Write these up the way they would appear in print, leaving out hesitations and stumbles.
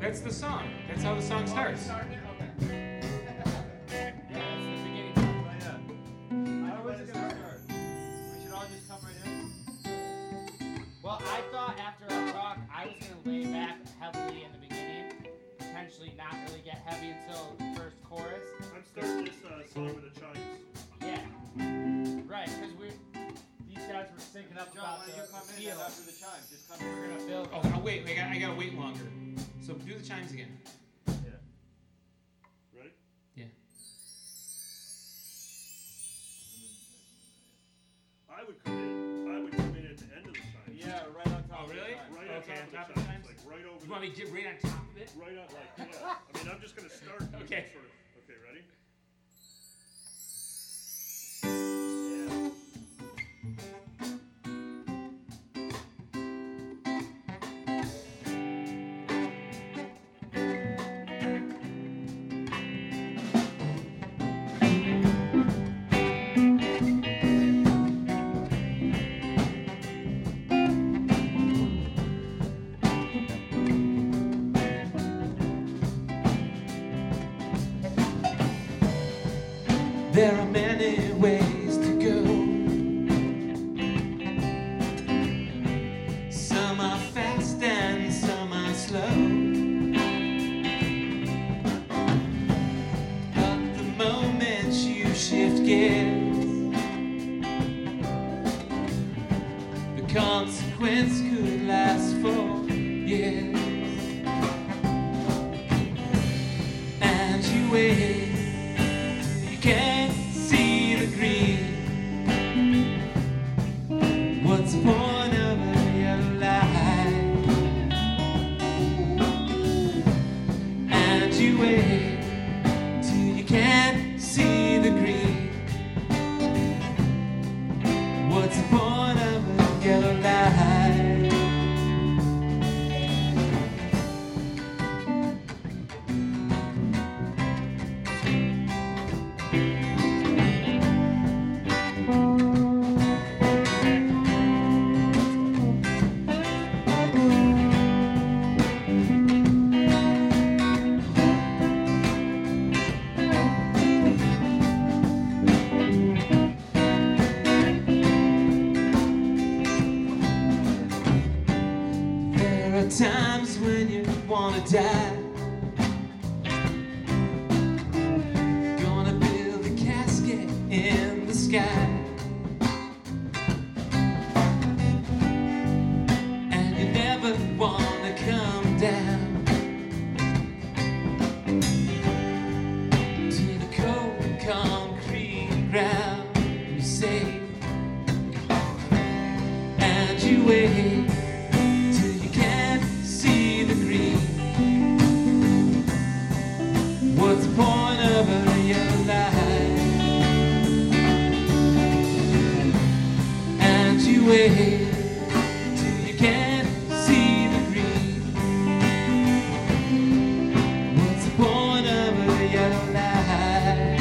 That's the song. That's how the song starts. Starting it? Okay. Yeah, that's the beginning. How was it gonna start? We should all just come right in? Well, I thought after our talk, I was going to lay back heavily in the beginning, potentially not really get heavy until the first chorus. I'm starting this song with the chimes. Yeah. Right, because these guys were thinking up John, about why don't you come the in feel. after the chime? Just come We're in. going to build. Oh, I'll wait. I gotta wait longer. So do the chimes again. Yeah. Ready? Yeah. I would come in at the end of the chimes. Yeah, right on top. Oh, really? Of the chime. Right Okay, on on top top of of the the chimes. chimes? Like right over You want me to get right on top of it? right on, like, yeah. I mean, I'm just going to start. with Okay. Sort of, okay, ready? Yeah. There are many ways to go. Some are fast and some are slow. But the moment you shift gears, the consequence could last for years. And you wait. Can't see the green. What's the point of your life? And you wait till you can't see the green. What's the point of your life? Times when you wanna die, gonna build a casket in the sky, and you never wanna come down to the cold concrete ground. You say, and you wait. What's the point of your life? And you wait till you can't see the green. What's the point of your life?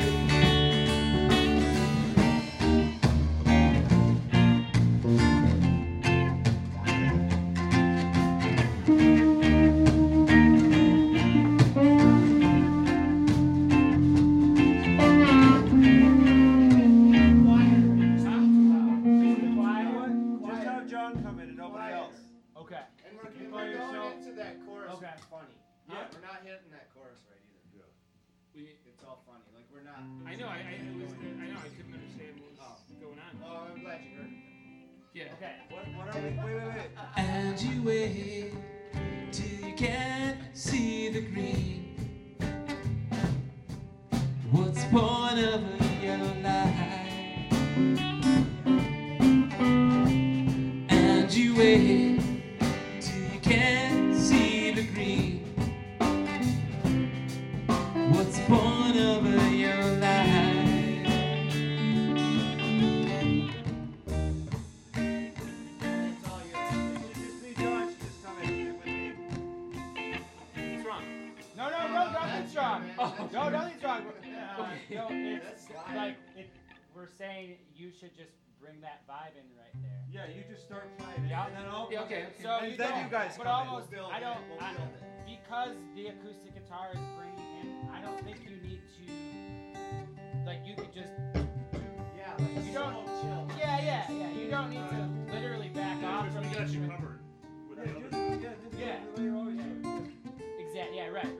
Just have John come in and nobody else. Okay. And we're going into that chorus Okay. funny. Yeah. We're not hitting that chorus right either. It's all funny. Like we're not. I know. I couldn't understand what was going on. Oh, I'm glad you heard. Yeah. Okay. What are we? Wait. And you wait till you can't see the green. What's the point of your life? And you wait till you can't see the green. What's the point of your life? It's all yours. Just me, John. Should just come in with me. What's wrong? No, nothing's wrong. No, nothing's wrong. No, it's like we're saying you should just bring that vibe in right there. Yeah, you just start playing. Yeah. And then I'll. Yeah, okay. So And you then don't, you guys but come in. almost We'll build I it. don't We'll I, build it. because guitar is bringing in, I don't think you need to, like, you could just, Yeah, like You don't- chill. yeah, you don't need to literally back off Because from we the got you instrument. covered with the other Yeah, stuff. just Yeah. do it the way you're always doing. Exactly, yeah, right.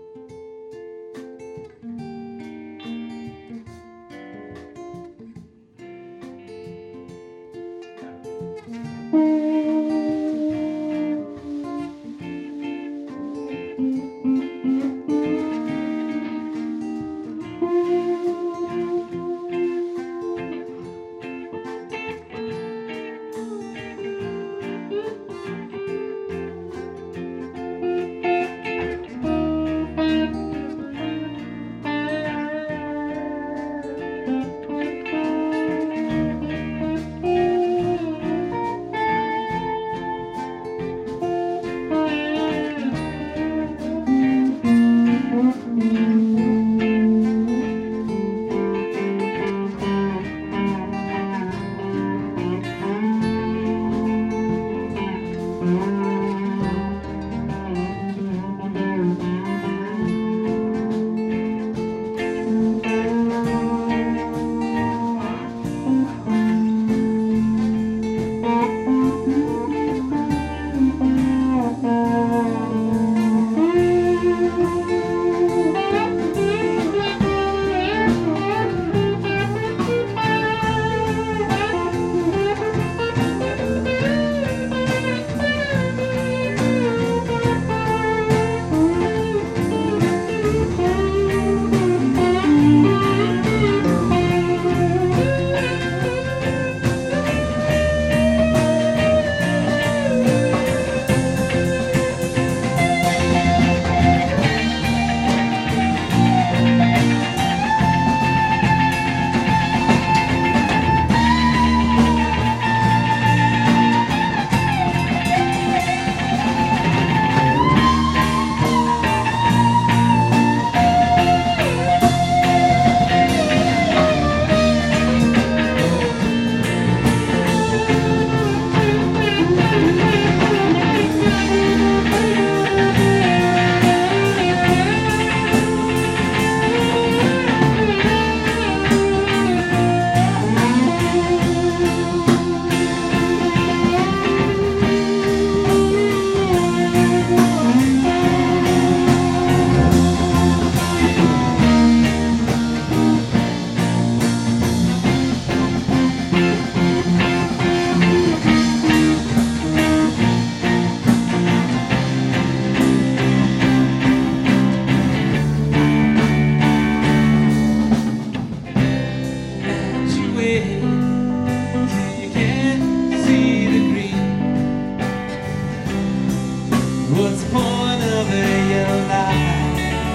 What's the point of your life?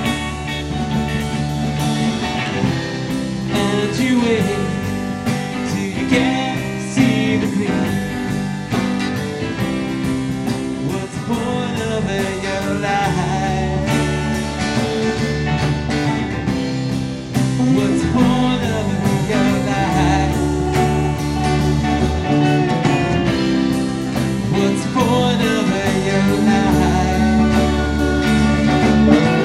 And you wait till you can't see the green. What's the point of your life? What's the point of your life? What's the point of your life?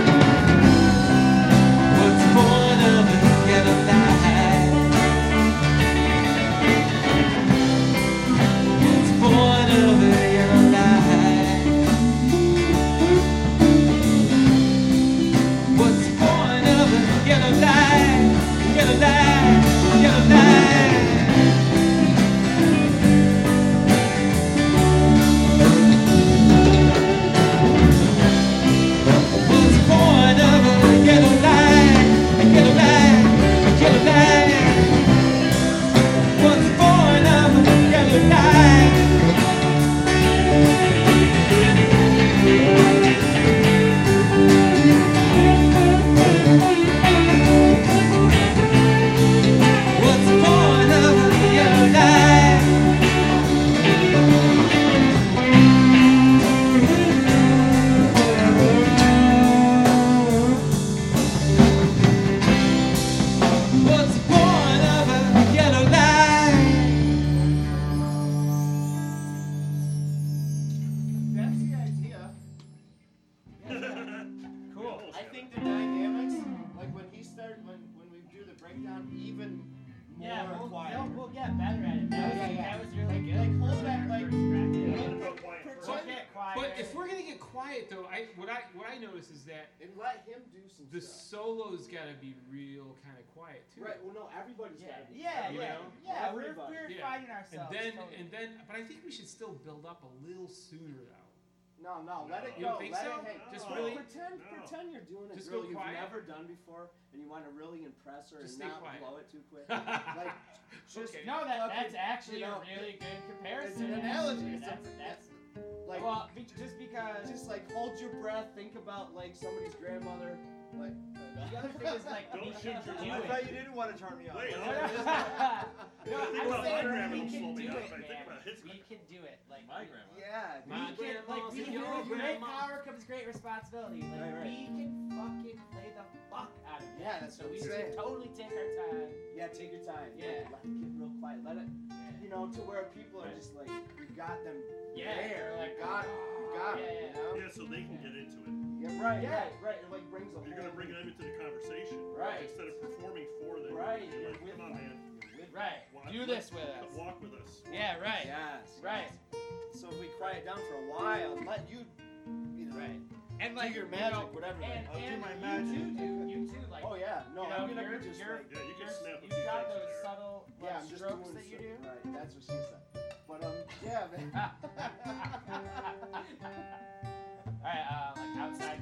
break down even more Yeah, quiet. we'll get better at it. That was really good. Like, hold that, like, Go quiet first. We'll get quiet. But if we're gonna get quiet though, what I notice is that and let him do some the stuff. solos gotta be real kind of quiet too. Right. Well, no, everybody's Yeah, gotta be. yeah, You yeah, know? yeah. We're Everybody. Yeah. finding And ourselves. then, but I think we should still build up a little sooner though. No, let it You go. don't think let so? it hang. Just No. really- Pretend you're doing a Just girl go you've quiet? never done before, and you want to really impress her Just and stay not quiet. blow it too quick. Like, just Okay. No, that's fucking, actually you know, a really good it's comparison. an analogy. That's like, well, just because just like hold your breath. Think about like somebody's grandmother. Like, the other thing is like Don't we shoot can your do I it. thought you didn't want to turn me on. Wait, No, no. no, Think I'm about my saying grandma we will slow can me do down it, if I think man. about his We can do it. Like My grandma. yeah. we My can, like grandma's we and can your with great grandma. power comes great responsibility. Like Right, right. we can fucking play the fuck out of it. Yeah, that's So what we I'm should saying. totally take our time. Yeah, take your time. Yeah. Let it get real quiet. Let it, you know, to where people are Right. just like, you got them Yeah, there. like, You got it. You got it. yeah, You know? Yeah, so they can get into it. Yeah, right. Yeah. Right. It like brings a You're whole. gonna bring them into the conversation. Right. Instead of performing for them. Right. You're You're like, with come on, them. man. You're with Right. Walk- Do this with us. Walk with us. Yeah, right. Yes. Right. So if we quiet down for a while, let you, you know, Right. And do like your you magic, know, whatever. and, I'll do and my you magic. you too, like Oh yeah. No, you know, I'm gonna you're- be just you're- like. Yeah, you can you're- snap a you've few got things in those there. subtle Yeah, like, I'm just strokes doing that you do. Right. That's what she said. But yeah, man. Alright, like outside